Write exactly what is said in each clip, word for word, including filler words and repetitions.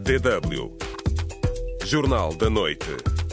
D W. Jornal da Noite.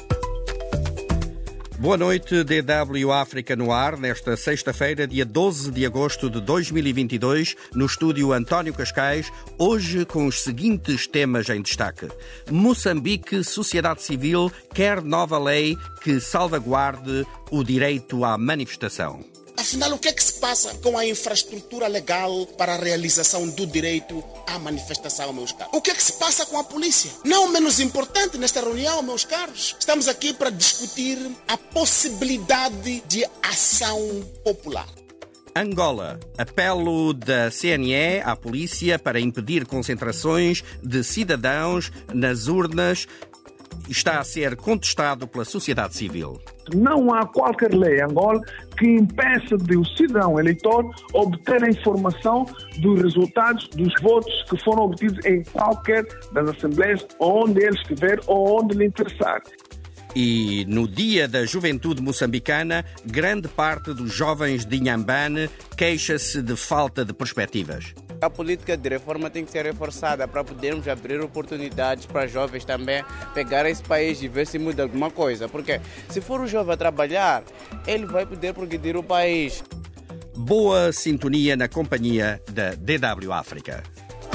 Boa noite, D W África no ar, nesta sexta-feira, dia doze de agosto de dois mil e vinte e dois, no estúdio António Cascais, hoje com os seguintes temas em destaque. Moçambique, sociedade civil, quer nova lei que salvaguarde o direito à manifestação. Afinal, o que é que se passa com a infraestrutura legal para a realização do direito à manifestação, meus caros? O que é que se passa com a polícia? Não menos importante nesta reunião, meus caros. Estamos aqui para discutir a possibilidade de ação popular. Angola. Apelo da C N E à polícia para impedir concentrações de cidadãos nas urnas está a ser contestado pela sociedade civil. Não há qualquer lei em Angola que impeça de o cidadão eleitor obter a informação dos resultados dos votos que foram obtidos em qualquer das assembleias, onde ele estiver ou onde lhe interessar. E no Dia da Juventude Moçambicana, grande parte dos jovens de Inhambane queixa-se de falta de perspectivas. A política de reforma tem que ser reforçada para podermos abrir oportunidades para jovens também pegar esse país e ver se muda alguma coisa. Porque se for o jovem a trabalhar, ele vai poder progredir o país. Boa sintonia na companhia da D W África.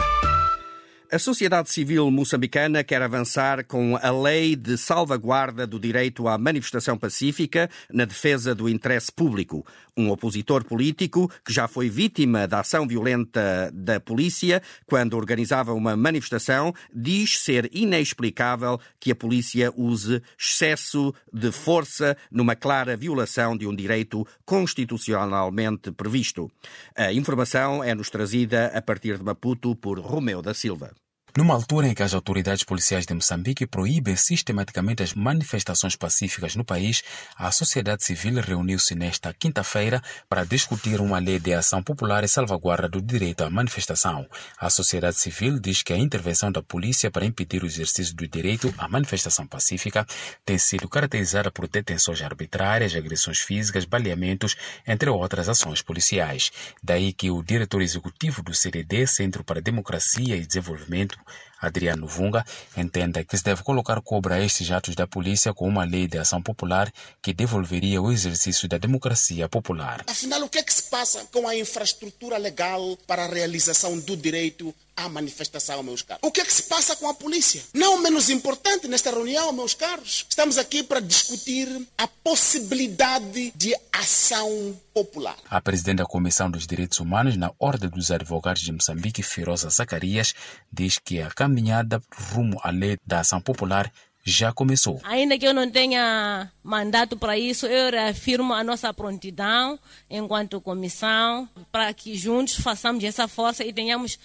A sociedade civil moçambicana quer avançar com a lei de salvaguarda do direito à manifestação pacífica na defesa do interesse público. Um opositor político que já foi vítima da ação violenta da polícia quando organizava uma manifestação diz ser inexplicável que a polícia use excesso de força numa clara violação de um direito constitucionalmente previsto. A informação é-nos trazida a partir de Maputo por Romeu da Silva. Numa altura em que as autoridades policiais de Moçambique proíbem sistematicamente as manifestações pacíficas no país, a sociedade civil reuniu-se nesta quinta-feira para discutir uma lei de ação popular e salvaguarda do direito à manifestação. A sociedade civil diz que a intervenção da polícia para impedir o exercício do direito à manifestação pacífica tem sido caracterizada por detenções arbitrárias, agressões físicas, baleamentos, entre outras ações policiais. Daí que o diretor executivo do C D D, Centro para a Democracia e Desenvolvimento, Adriano Vunga, entenda que se deve colocar cobra a estes atos da polícia com uma lei de ação popular que devolveria o exercício da democracia popular. Afinal, o que é que se passa com a infraestrutura legal para a realização do direito à manifestação, meus caros? O que é que se passa com a polícia? Não menos importante nesta reunião, meus caros. Estamos aqui para discutir a possibilidade de ação popular. A presidente da Comissão dos Direitos Humanos na Ordem dos Advogados de Moçambique, Firosa Zacarias, diz que a caminhada rumo à lei da ação popular já começou. Ainda que eu não tenha mandato para isso, eu reafirmo a nossa prontidão enquanto comissão para que juntos façamos essa força e tenhamos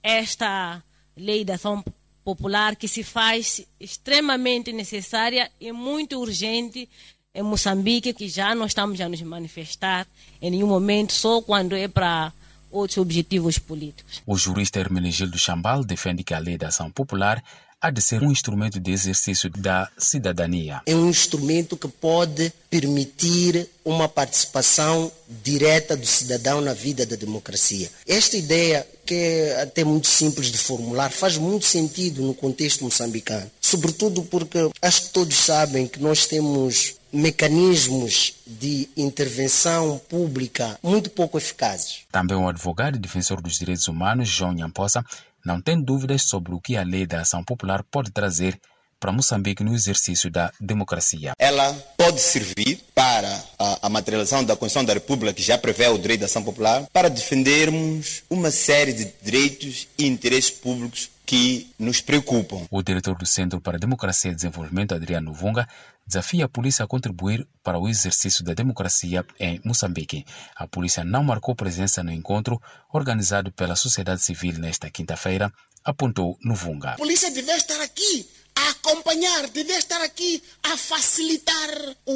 esta lei de ação popular que se faz extremamente necessária e muito urgente em Moçambique, que já não estamos a nos manifestar em nenhum momento, só quando é para outros objetivos políticos. O jurista Hermenegildo Chambal defende que a lei da ação popular há de ser um instrumento de exercício da cidadania. É um instrumento que pode permitir uma participação direta do cidadão na vida da democracia. Esta ideia, que é até muito simples de formular, faz muito sentido no contexto moçambicano. Sobretudo porque acho que todos sabem que nós temos mecanismos de intervenção pública muito pouco eficazes. Também o advogado e defensor dos direitos humanos, João Nhamposa, não tem dúvidas sobre o que a lei da ação popular pode trazer para Moçambique no exercício da democracia. Ela pode servir para a, a materialização da Constituição da República, que já prevê o direito da ação popular, para defendermos uma série de direitos e interesses públicos que nos preocupam. O diretor do Centro para a Democracia e Desenvolvimento, Adriano Vunga, desafia a polícia a contribuir para o exercício da democracia em Moçambique. A polícia não marcou presença no encontro organizado pela sociedade civil nesta quinta-feira, apontou no Vunga. A polícia deve estar aqui a acompanhar, deve estar aqui a facilitar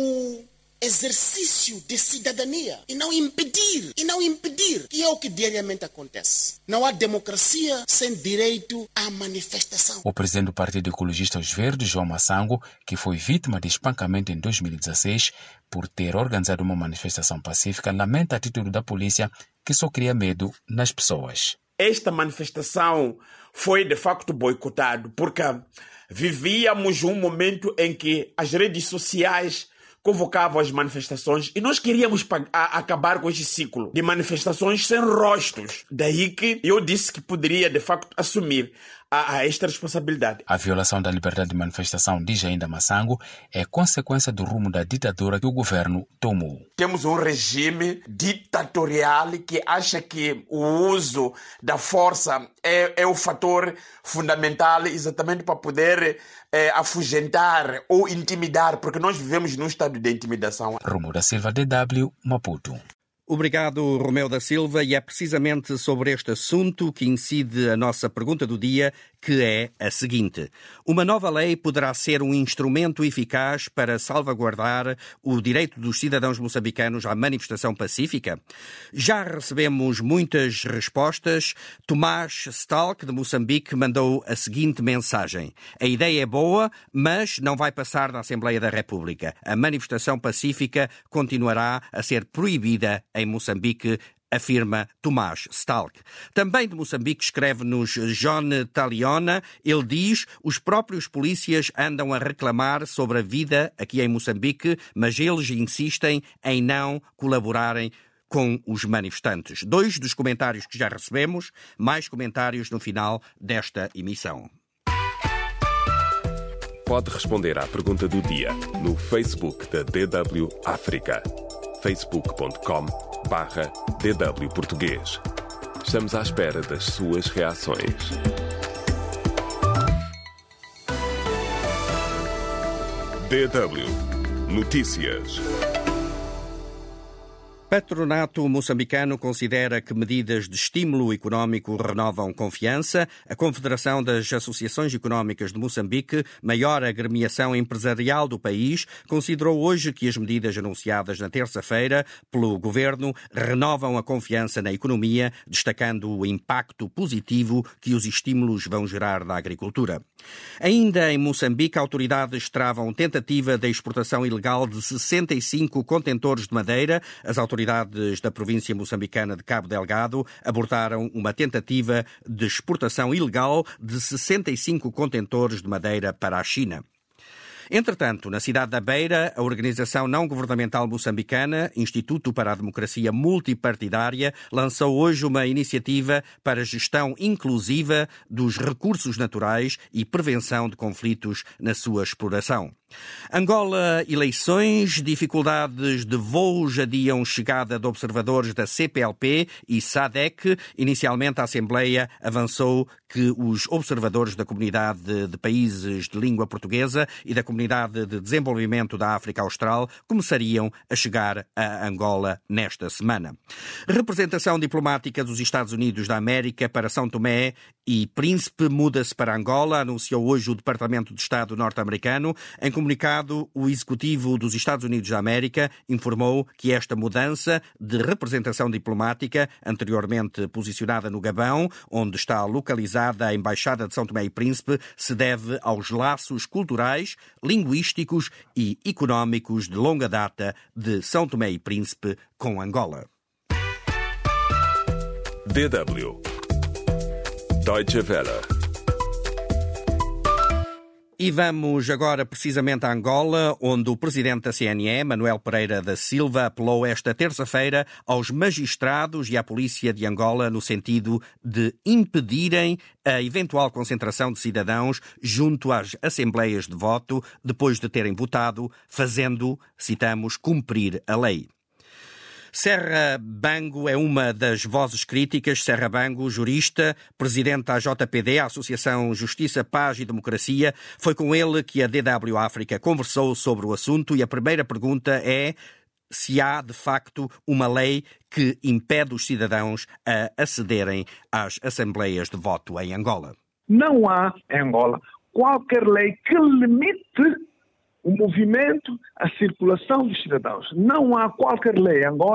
o exercício de cidadania e não impedir, e não impedir, que é o que diariamente acontece. Não há democracia sem direito à manifestação. O presidente do Partido Ecologista Os Verdes, João Massango, que foi vítima de espancamento em dois mil e dezesseis por ter organizado uma manifestação pacífica, lamenta a atitude da polícia que só cria medo nas pessoas. esta manifestação foi de facto boicotada, porque vivíamos um momento em que as redes sociais convocavam as manifestações e nós queríamos acabar com este ciclo de manifestações sem rostos. Daí que eu disse que poderia, de facto, assumir a, a esta responsabilidade. A violação da liberdade de manifestação, diz ainda Massango, é consequência do rumo da ditadura que o governo tomou. Temos um regime ditatorial que acha que o uso da força é, é o fator fundamental exatamente para poder é, afugentar ou intimidar, porque nós vivemos num estado de intimidação. Romeu da Silva, D W, Maputo. Obrigado, Romeu da Silva, e é precisamente sobre este assunto que incide a nossa pergunta do dia, que é a seguinte. Uma nova lei poderá ser um instrumento eficaz para salvaguardar o direito dos cidadãos moçambicanos à manifestação pacífica? Já recebemos muitas respostas. Tomás Stalk, de Moçambique, mandou a seguinte mensagem. A ideia é boa, mas não vai passar na Assembleia da República. A manifestação pacífica continuará a ser proibida em Moçambique, afirma Tomás Stalk. Também de Moçambique escreve-nos John Taliona. Ele diz: os próprios polícias andam a reclamar sobre a vida aqui em Moçambique, mas eles insistem em não colaborarem com os manifestantes. Dois dos comentários que já recebemos, mais comentários no final desta emissão. Pode responder à pergunta do dia no Facebook da D W África. facebook ponto com barra D W Português. Estamos à espera das suas reações. D W Notícias. Patronato moçambicano considera que medidas de estímulo económico renovam confiança. A Confederação das Associações Económicas de Moçambique, maior agremiação empresarial do país, considerou hoje que as medidas anunciadas na terça-feira pelo governo renovam a confiança na economia, destacando o impacto positivo que os estímulos vão gerar na agricultura. Ainda em Moçambique, autoridades travam tentativa de exportação ilegal de sessenta e cinco contentores de madeira. As autoridades da província moçambicana de Cabo Delgado abordaram uma tentativa de exportação ilegal de sessenta e cinco contentores de madeira para a China. Entretanto, na cidade da Beira, a organização não-governamental moçambicana, Instituto para a Democracia Multipartidária, lançou hoje uma iniciativa para gestão inclusiva dos recursos naturais e prevenção de conflitos na sua exploração. Angola, eleições, dificuldades de voos adiam chegada de observadores da C P L P e S A D E C. Inicialmente, a Assembleia avançou que os observadores da Comunidade de Países de Língua Portuguesa e da Comunidade de Desenvolvimento da África Austral começariam a chegar a Angola nesta semana. Representação diplomática dos Estados Unidos da América para São Tomé e Príncipe muda-se para Angola, anunciou hoje o Departamento de Estado norte-americano. Em comunicado, o Executivo dos Estados Unidos da América informou que esta mudança de representação diplomática, anteriormente posicionada no Gabão, onde está localizada a Embaixada de São Tomé e Príncipe, se deve aos laços culturais, linguísticos e económicos de longa data de São Tomé e Príncipe com Angola. D W Deutsche Welle. E vamos agora precisamente a Angola, onde o presidente da C N E, Manuel Pereira da Silva, apelou esta terça-feira aos magistrados e à polícia de Angola no sentido de impedirem a eventual concentração de cidadãos junto às assembleias de voto depois de terem votado, fazendo, citamos, cumprir a lei. Serra Bango é uma das vozes críticas. Serra Bango, jurista, presidente da A J P D, a Associação Justiça, Paz e Democracia. Foi com ele que a D W África conversou sobre o assunto e a primeira pergunta é se há, de facto, uma lei que impede os cidadãos a acederem às assembleias de voto em Angola. Não há, em Angola, qualquer lei que limite o movimento, a circulação dos cidadãos. Não há qualquer lei em Angola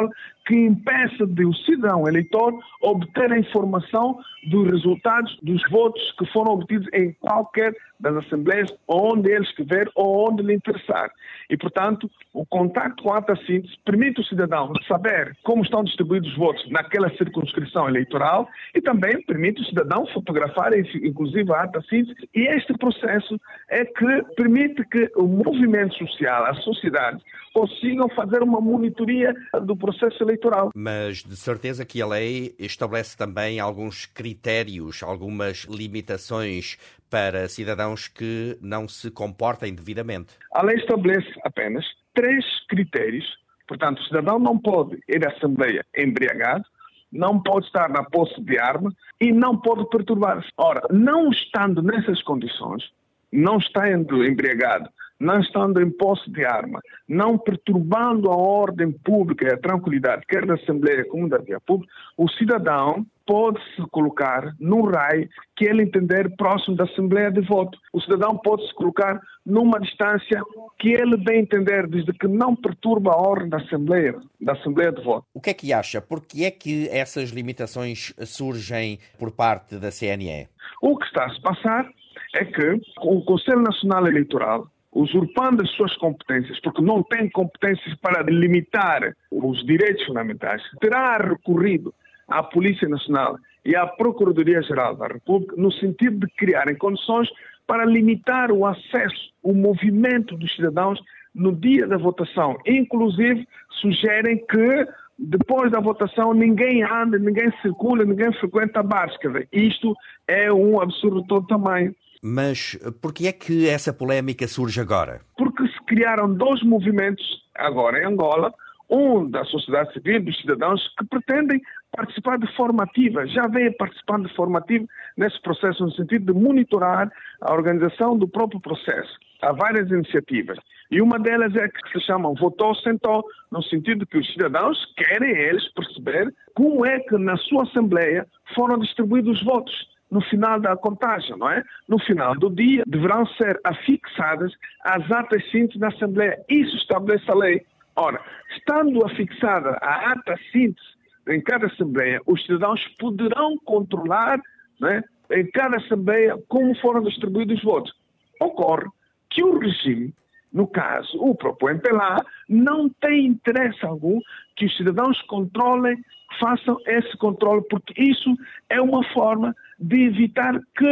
que impeça de o cidadão eleitor obter a informação dos resultados dos votos que foram obtidos em qualquer das assembleias, onde ele estiver ou onde lhe interessar. E, portanto, o contacto com a ata síntese permite o cidadão saber como estão distribuídos os votos naquela circunscrição eleitoral e também permite o cidadão fotografar, inclusive, a ata síntese. E este processo é que permite que o movimento social, a sociedade, consigam fazer uma monitoria do processo eleitoral. Mas de certeza que a lei estabelece também alguns critérios, algumas limitações para cidadãos que não se comportem devidamente. A lei estabelece apenas três critérios. Portanto, o cidadão não pode ir à Assembleia embriagado, não pode estar na posse de arma e não pode perturbar-se. Ora, não estando nessas condições, não estando embriagado, não estando em posse de arma, não perturbando a ordem pública e a tranquilidade, quer da Assembleia como da via pública, o cidadão pode se colocar num raio que ele entender próximo da Assembleia de voto. O cidadão pode se colocar numa distância que ele bem entender, desde que não perturba a ordem da Assembleia, da Assembleia de voto. O que é que acha? Por que é que essas limitações surgem por parte da C N E? O que está a se passar é que o Conselho Nacional Eleitoral, usurpando as suas competências, porque não tem competências para limitar os direitos fundamentais, terá recorrido à Polícia Nacional e à Procuradoria-Geral da República no sentido de criarem condições para limitar o acesso, o movimento dos cidadãos no dia da votação. Inclusive, sugerem que depois da votação ninguém anda, ninguém circula, ninguém frequenta bares. Quer dizer, isto é um absurdo de todo tamanho. Mas por que é que essa polémica surge agora? Porque se criaram dois movimentos agora em Angola, um da sociedade civil, dos cidadãos, que pretendem participar de forma ativa, já vêm participando de forma ativa nesse processo, no sentido de monitorar a organização do próprio processo. Há várias iniciativas. E uma delas é que se chama Votou Sentou, no sentido de que os cidadãos querem eles perceber como é que na sua Assembleia foram distribuídos os votos no final da contagem, não é? No final do dia deverão ser afixadas as atas síntese da Assembleia. Isso estabelece a lei. Ora, estando afixada a ata síntese em cada Assembleia, os cidadãos poderão controlar, né, em cada Assembleia como foram distribuídos os votos. Ocorre que o regime, no caso, o próprio M P L A, não tem interesse algum que os cidadãos controlem, façam esse controle, porque isso é uma forma de evitar que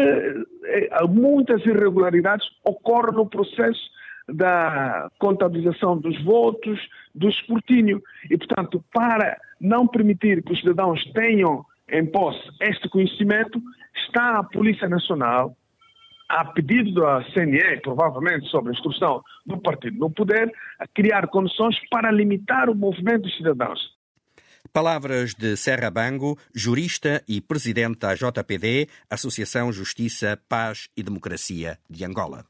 eh, muitas irregularidades ocorram no processo da contabilização dos votos, do escrutínio. E, portanto, para não permitir que os cidadãos tenham em posse este conhecimento, está a Polícia Nacional, a pedido da C N E, provavelmente sob a instrução do partido no poder, a criar condições para limitar o movimento dos cidadãos. Palavras de Serra Bango, jurista e presidente da J P D, Associação Justiça, Paz e Democracia de Angola.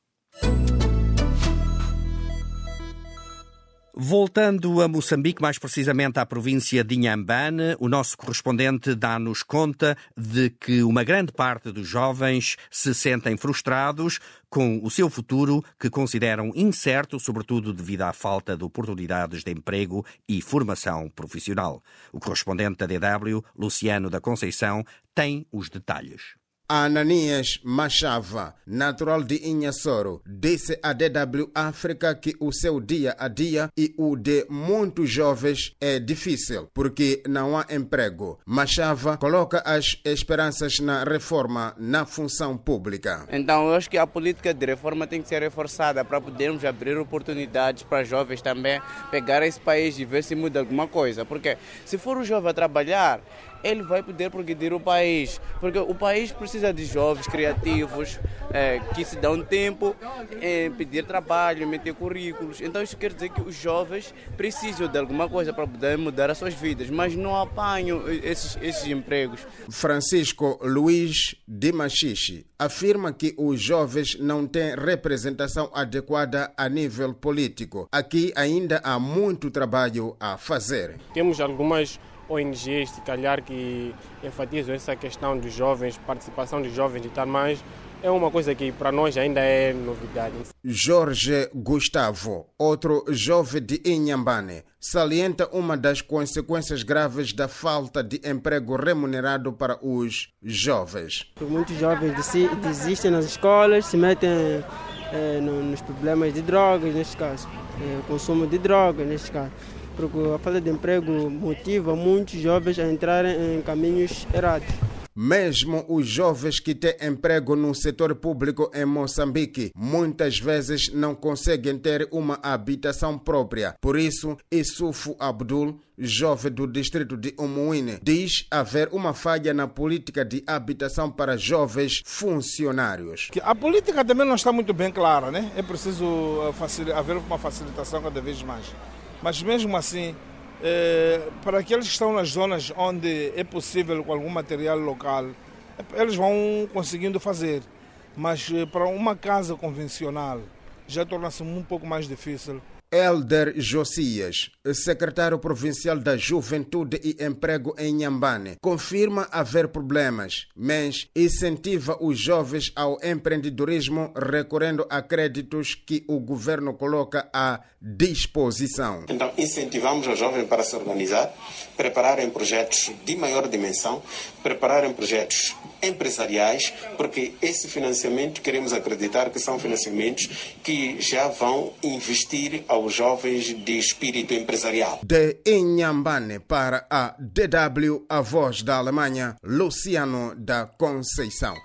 Voltando a Moçambique, mais precisamente à província de Inhambane, o nosso correspondente dá-nos conta de que uma grande parte dos jovens se sentem frustrados com o seu futuro, que consideram incerto, sobretudo devido à falta de oportunidades de emprego e formação profissional. O correspondente da D W, Luciano da Conceição, tem os detalhes. Ananias Machava, natural de Inhassoro, disse à D W África que o seu dia a dia e o de muitos jovens é difícil, porque não há emprego. Machava coloca as esperanças na reforma na função pública. Então, eu acho que a política de reforma tem que ser reforçada para podermos abrir oportunidades para jovens também pegar esse país e ver se muda alguma coisa. Porque se for um jovem a trabalhar, ele vai poder progredir o país, porque o país precisa de jovens criativos, é, que se dão tempo em pedir trabalho, meter currículos. Então isso quer dizer que os jovens precisam de alguma coisa para poder mudar as suas vidas, mas não apanham esses, esses empregos. Francisco Luiz de Machixe afirma que os jovens não têm representação adequada a nível político. Aqui ainda há muito trabalho a fazer. Temos algumas O N Gs, se calhar, que enfatizam essa questão dos jovens, participação dos jovens e tal, mas é uma coisa que para nós ainda é novidade. Jorge Gustavo, outro jovem de Inhambane, salienta uma das consequências graves da falta de emprego remunerado para os jovens. Muitos jovens desistem nas escolas, se metem eh, nos problemas de drogas, neste caso, eh, consumo de drogas, neste caso. Porque a falta de emprego motiva muitos jovens a entrarem em caminhos errados. Mesmo os jovens que têm emprego no setor público em Moçambique muitas vezes não conseguem ter uma habitação própria. Por isso, Issoufou Abdul, jovem do distrito de Umuine, diz haver uma falha na política de habitação para jovens funcionários. A política também não está muito bem clara, né? É preciso haver uma facilitação cada vez mais. Mas mesmo assim, eh, para aqueles que estão nas zonas onde é possível com algum material local, eles vão conseguindo fazer. Mas eh, para uma casa convencional já torna-se um pouco mais difícil. Elder Josias, secretário provincial da Juventude e Emprego em Inhambane, confirma haver problemas, mas incentiva os jovens ao empreendedorismo recorrendo a créditos que o governo coloca à disposição. Então, incentivamos os jovens para se organizar, prepararem projetos de maior dimensão, prepararem projetos empresariais, porque esse financiamento, queremos acreditar que são financiamentos que já vão investir aos jovens de espírito empresarial. De Inhambane para a D W, a voz da Alemanha, Luciano da Conceição.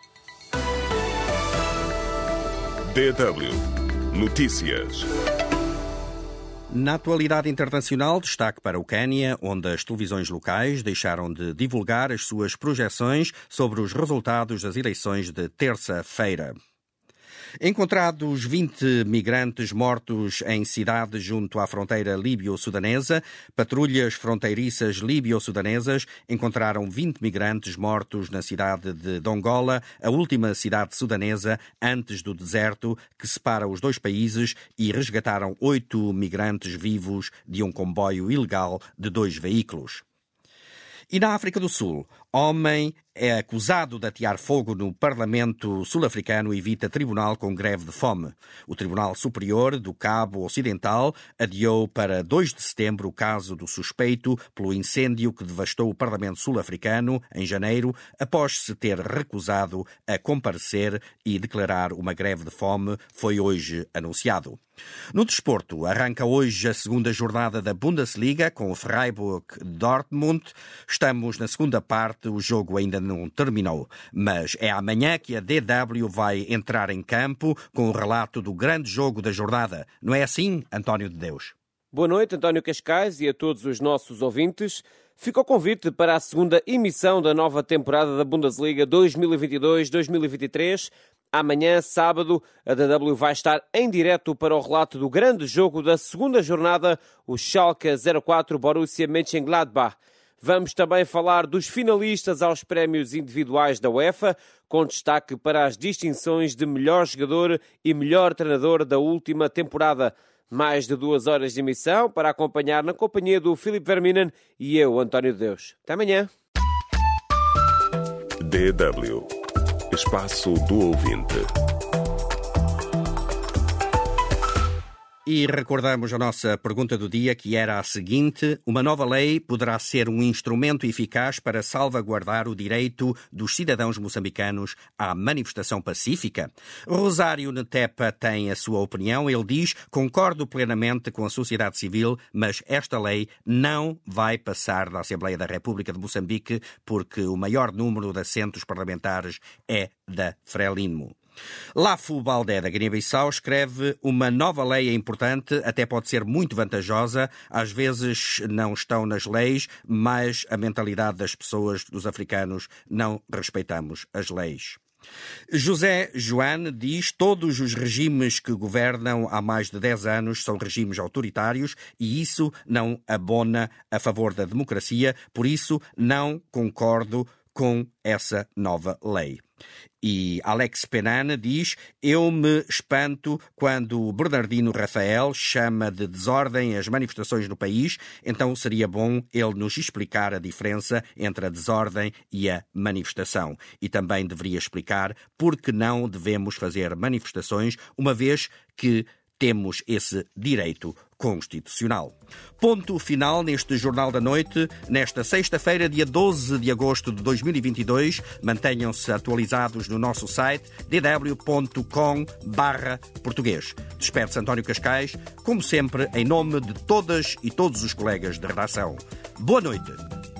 D W Notícias. Na atualidade internacional, destaque para o Quênia, onde as televisões locais deixaram de divulgar as suas projeções sobre os resultados das eleições de terça-feira. Encontrados vinte migrantes mortos em cidades junto à fronteira líbio-sudanesa, patrulhas fronteiriças líbio-sudanesas encontraram vinte migrantes mortos na cidade de Dongola, a última cidade sudanesa antes do deserto que separa os dois países, e resgataram oito migrantes vivos de um comboio ilegal de dois veículos. E na África do Sul, homem é acusado de atear fogo no Parlamento sul-africano e evita tribunal com greve de fome. O Tribunal Superior do Cabo Ocidental adiou para dois de setembro o caso do suspeito pelo incêndio que devastou o Parlamento sul-africano em janeiro, após se ter recusado a comparecer e declarar uma greve de fome, foi hoje anunciado. No desporto, arranca hoje a segunda jornada da Bundesliga com o Freiburg Dortmund. Estamos na segunda parte, o jogo ainda não terminou, mas é amanhã que a D W vai entrar em campo com o relato do grande jogo da jornada. Não é assim, António de Deus? Boa noite, António Cascais, e a todos os nossos ouvintes. Fica o convite para a segunda emissão da nova temporada da Bundesliga dois mil e vinte e dois dois mil e vinte e três. Amanhã, sábado, a D W vai estar em direto para o relato do grande jogo da segunda jornada, o Schalke zero quatro Borussia Mönchengladbach. Vamos também falar dos finalistas aos prémios individuais da UEFA, com destaque para as distinções de melhor jogador e melhor treinador da última temporada. Mais de duas horas de emissão para acompanhar na companhia do Filipe Verminen e eu, António de Deus. Até amanhã. D W. Espaço do Ouvinte. E recordamos a nossa pergunta do dia, que era a seguinte: uma nova lei poderá ser um instrumento eficaz para salvaguardar o direito dos cidadãos moçambicanos à manifestação pacífica? Rosário Netepa tem a sua opinião. Ele diz: concordo plenamente com a sociedade civil, mas esta lei não vai passar da Assembleia da República de Moçambique porque o maior número de assentos parlamentares é da Frelimo. Lafu Baldé, da Guiné-Bissau, escreve: uma nova lei é importante, até pode ser muito vantajosa. Às vezes não estão nas leis, mas a mentalidade das pessoas, dos africanos, não respeitamos as leis. José Joane diz: todos os regimes que governam há mais de dez anos são regimes autoritários e isso não abona a favor da democracia, por isso não concordo com essa nova lei. E Alex Penana diz: eu me espanto quando Bernardino Rafael chama de desordem as manifestações no país, então seria bom ele nos explicar a diferença entre a desordem e a manifestação. E também deveria explicar por que não devemos fazer manifestações, uma vez que temos esse direito constitucional. Ponto final neste Jornal da Noite, nesta sexta-feira, dia doze de agosto de dois mil e vinte e dois. Mantenham-se atualizados no nosso site d w ponto com barra português. Despede-se António Cascais, como sempre, em nome de todas e todos os colegas de redação. Boa noite.